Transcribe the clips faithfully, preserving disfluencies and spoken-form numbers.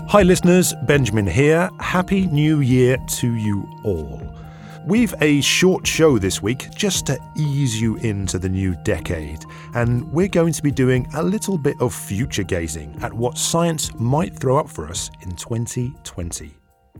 Hi listeners, Benjamin here. Happy New Year to you all. We've a short show this week just to ease you into the new decade, and we're going to be doing a little bit of future gazing at what science might throw up for us in twenty twenty.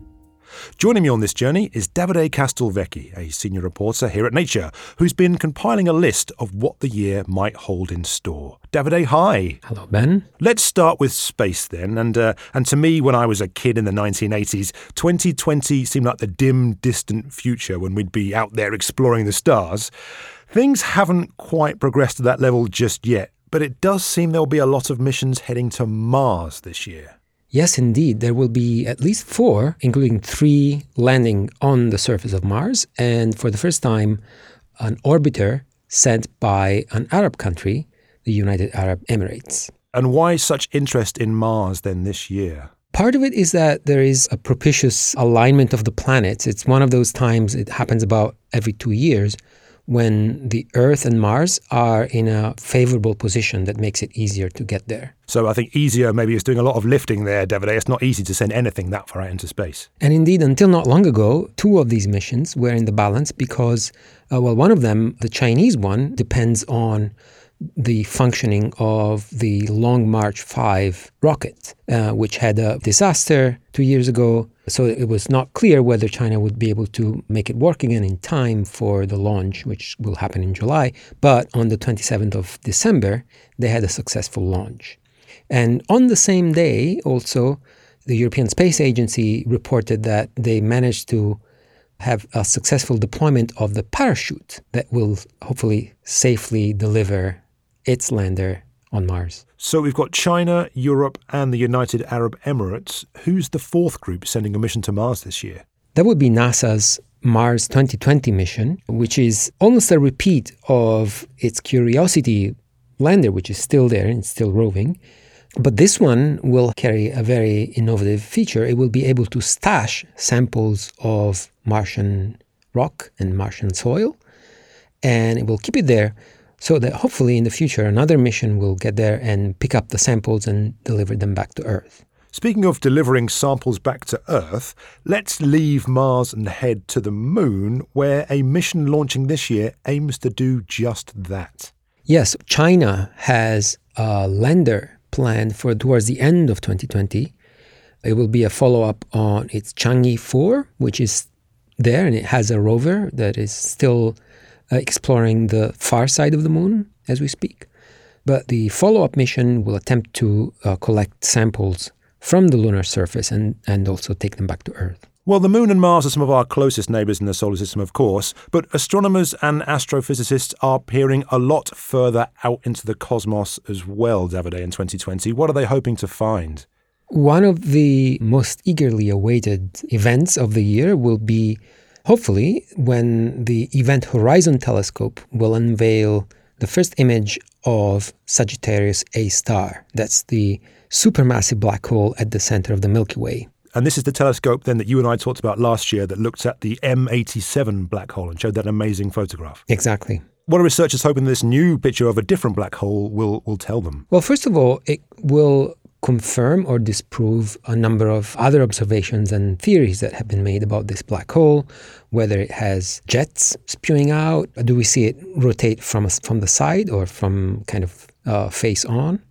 Joining me on this journey is Davide Castelvecchi, a senior reporter here at Nature, who's been compiling a list of what the year might hold in store. Davide, hi. Hello, Ben. Let's start with space then. And uh, and to me, when I was a kid in the nineteen eighties, twenty twenty seemed like the dim, distant future when we'd be out there exploring the stars. Things haven't quite progressed to that level just yet, but it does seem there'll be a lot of missions heading to Mars this year. Yes, indeed. There will be at least four, including three landing on the surface of Mars, and for the first time, an orbiter sent by an Arab country, the United Arab Emirates. And why such interest in Mars then this year? Part of it is that there is a propitious alignment of the planets. It's one of those times, it happens about every two years, when the Earth and Mars are in a favorable position that makes it easier to get there. So I think easier maybe is doing a lot of lifting there, Davide. It's not easy to send anything that far out into space. And indeed, until not long ago, two of these missions were in the balance because, uh, well, one of them, the Chinese one, depends on the functioning of the Long March five rocket, uh, which had a disaster two years ago. So it was not clear whether China would be able to make it work again in time for the launch, which will happen in July. But on the twenty-seventh of December, they had a successful launch. And on the same day, also, the European Space Agency reported that they managed to have a successful deployment of the parachute that will hopefully safely deliver its lander on Mars. So we've got China, Europe, and the United Arab Emirates. Who's the fourth group sending a mission to Mars this year? That would be NASA's Mars twenty twenty mission, which is almost a repeat of its Curiosity lander, which is still there and still roving. But this one will carry a very innovative feature. It will be able to stash samples of Martian rock and Martian soil, and it will keep it there so that hopefully in the future another mission will get there and pick up the samples and deliver them back to Earth. Speaking of delivering samples back to Earth, let's leave Mars and head to the Moon, where a mission launching this year aims to do just that. Yes, China has a lander planned for towards the end of twenty twenty. It will be a follow-up on its Chang'e four, which is there, and it has a rover that is still uh, exploring the far side of the moon as we speak. But the follow-up mission will attempt to uh, collect samples from the lunar surface and, and also take them back to Earth. Well, the Moon and Mars are some of our closest neighbours in the solar system, of course, but astronomers and astrophysicists are peering a lot further out into the cosmos as well, Davide, in twenty twenty. What are they hoping to find? One of the most eagerly awaited events of the year will be, hopefully, when the Event Horizon Telescope will unveil the first image of Sagittarius A star. That's the supermassive black hole at the center of the Milky Way. And this is the telescope then that you and I talked about last year that looked at the M eighty-seven black hole and showed that amazing photograph. Exactly. What are researchers hoping this new picture of a different black hole will, will tell them? Well, first of all, it will confirm or disprove a number of other observations and theories that have been made about this black hole, whether it has jets spewing out, do we see it rotate from, from the side or from kind of uh, face on?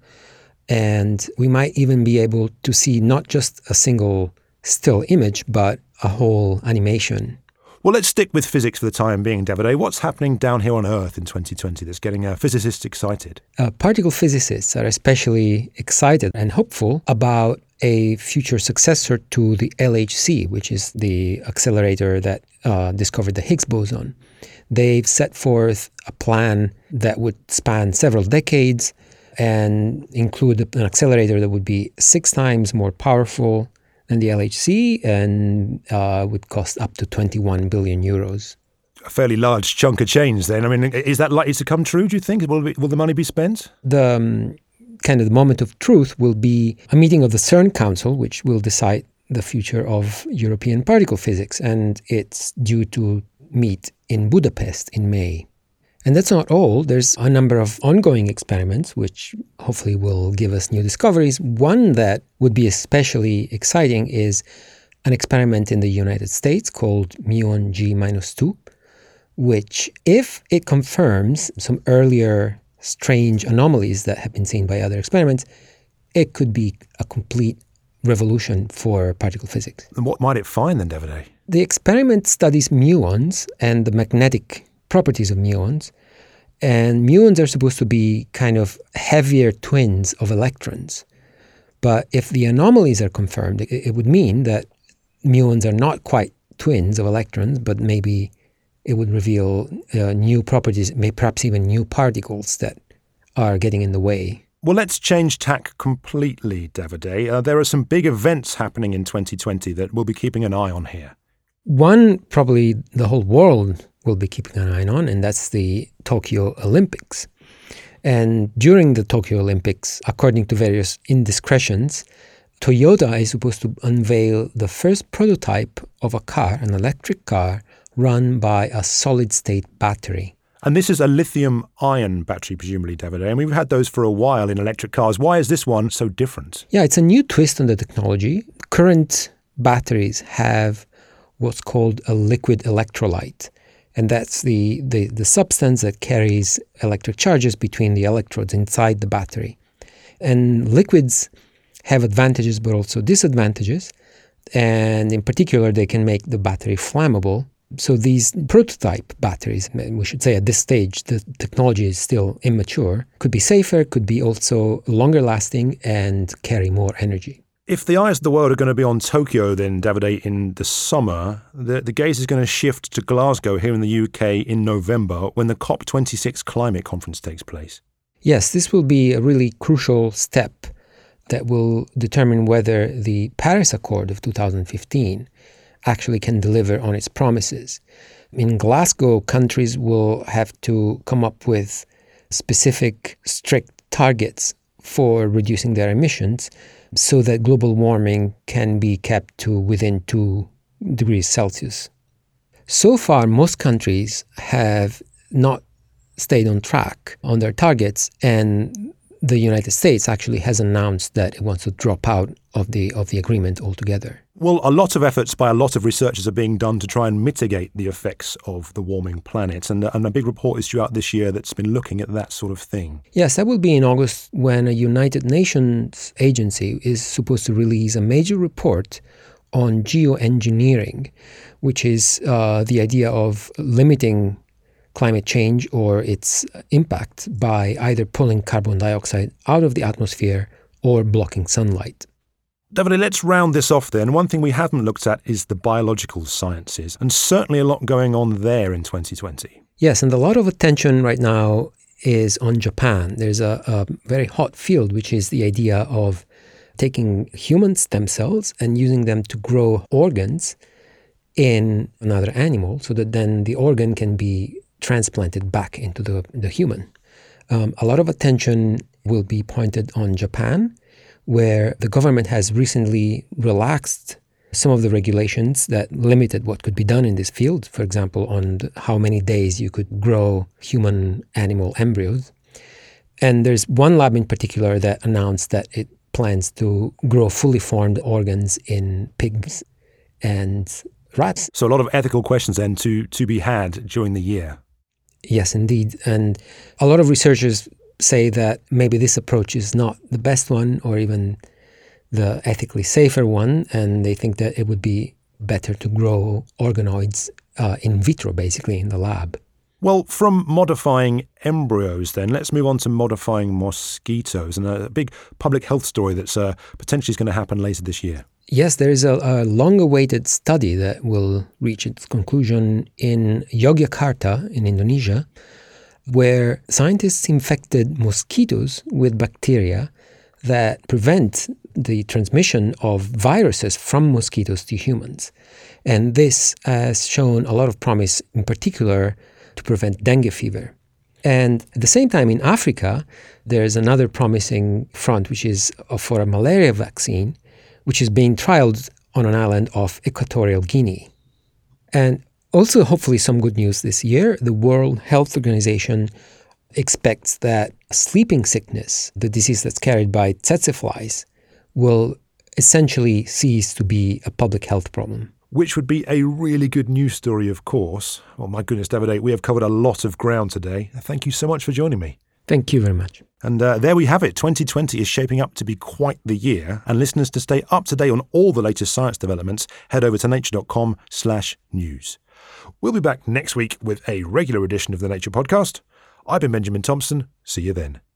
And we might even be able to see not just a single still image, but a whole animation. Well, let's stick with physics for the time being, Davide. What's happening down here on Earth in twenty twenty that's getting uh, physicists excited? Uh, particle physicists are especially excited and hopeful about a future successor to the L H C, which is the accelerator that uh, discovered the Higgs boson. They've set forth a plan that would span several decades and include an accelerator that would be six times more powerful than the L H C and uh, would cost up to twenty-one billion euros. A fairly large chunk of change then. I mean, is that likely to come true, do you think? Will, will the money be spent? The um, kind of the moment of truth will be a meeting of the CERN Council, which will decide the future of European particle physics, and it's due to meet in Budapest in May. And that's not all. There's a number of ongoing experiments which hopefully will give us new discoveries. One that would be especially exciting is an experiment in the United States called muon G minus two, which, if it confirms some earlier strange anomalies that have been seen by other experiments, it could be a complete revolution for particle physics. And what might it find then, Davide? The experiment studies muons and the magnetic properties of muons. And muons are supposed to be kind of heavier twins of electrons. But if the anomalies are confirmed, it, it would mean that muons are not quite twins of electrons, but maybe it would reveal uh, new properties, may perhaps even new particles that are getting in the way. Well, let's change tack completely, Davide. Uh, there are some big events happening in twenty twenty that we'll be keeping an eye on here. One, probably the whole world will be keeping an eye on, and that's the Tokyo Olympics. And during the Tokyo Olympics, according to various indiscretions, Toyota is supposed to unveil the first prototype of a car, an electric car, run by a solid-state battery. And this is a lithium-ion battery, presumably, Davide. And we've had those for a while in electric cars. Why is this one so different? Yeah, it's a new twist on the technology. Current batteries have what's called a liquid electrolyte. And that's the, the, the substance that carries electric charges between the electrodes inside the battery. And liquids have advantages but also disadvantages. And in particular, they can make the battery flammable. So these prototype batteries, we should say at this stage, the technology is still immature, could be safer, could be also longer lasting and carry more energy. If the eyes of the world are going to be on Tokyo then, Davide, in the summer, the, the gaze is going to shift to Glasgow here in the U K in November when the COP twenty-six climate conference takes place. Yes, this will be a really crucial step that will determine whether the Paris Accord of two thousand fifteen actually can deliver on its promises. In Glasgow, countries will have to come up with specific, strict targets for reducing their emissions so that global warming can be kept to within two degrees Celsius. So far, most countries have not stayed on track on their targets, and the United States actually has announced that it wants to drop out of the of the agreement altogether. Well, a lot of efforts by a lot of researchers are being done to try and mitigate the effects of the warming planet. And, and a big report is due out this year that's been looking at that sort of thing. Yes, that will be in August when a United Nations agency is supposed to release a major report on geoengineering, which is uh, the idea of limiting climate change or its impact by either pulling carbon dioxide out of the atmosphere or blocking sunlight. Davide, let's round this off then. One thing we haven't looked at is the biological sciences, and certainly a lot going on there in twenty twenty. Yes, and a lot of attention right now is on Japan. There's a, a very hot field, which is the idea of taking human stem cells and using them to grow organs in another animal so that then the organ can be transplanted back into the, the human. Um, a lot of attention will be pointed on Japan, where the government has recently relaxed some of the regulations that limited what could be done in this field, for example, on the, how many days you could grow human animal embryos. And there's one lab in particular that announced that it plans to grow fully formed organs in pigs and rats. So a lot of ethical questions then to, to be had during the year. Yes, indeed. And a lot of researchers say that maybe this approach is not the best one or even the ethically safer one, and they think that it would be better to grow organoids uh, in vitro, basically, in the lab. Well, from modifying embryos then, let's move on to modifying mosquitoes, and a big public health story that's uh, potentially going to happen later this year. Yes, there is a, a long-awaited study that will reach its conclusion in Yogyakarta in Indonesia, where scientists infected mosquitoes with bacteria that prevent the transmission of viruses from mosquitoes to humans. And this has shown a lot of promise, in particular, to prevent dengue fever. And at the same time, in Africa, there's another promising front, which is for a malaria vaccine, which is being trialed on an island off Equatorial Guinea. And Also, hopefully some good news this year. The World Health Organization expects that sleeping sickness, the disease that's carried by tsetse flies, will essentially cease to be a public health problem. Which would be a really good news story, of course. Oh my goodness, Davide, we have covered a lot of ground today. Thank you so much for joining me. Thank you very much. And uh, there we have it. twenty twenty is shaping up to be quite the year. And listeners, to stay up to date on all the latest science developments, head over to nature.com slash news. We'll be back next week with a regular edition of the Nature Podcast. I've been Benjamin Thompson. See you then.